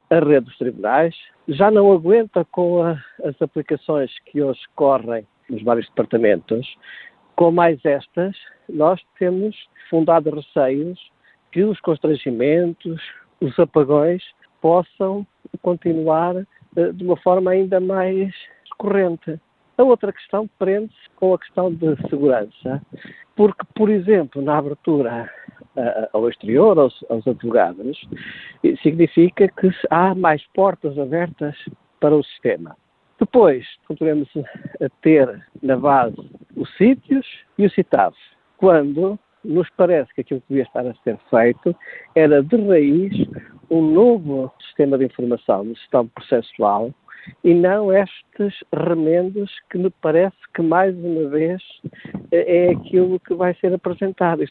a rede dos tribunais, já não aguenta com as aplicações que hoje correm nos vários departamentos. Com mais estas, nós temos fundado receios que os constrangimentos, os apagões, possam continuar de uma forma ainda mais recorrente. A outra questão prende-se com a questão de segurança, porque, por exemplo, na abertura ao exterior, aos advogados, significa que há mais portas abertas para o sistema. Depois, continuamos a ter na base os sítios e o CITAV, quando nos parece que aquilo que devia estar a ser feito era, de raiz, um novo sistema de informação, de gestão processual, e não estes remendos que me parece que, mais uma vez, é aquilo que vai ser apresentado.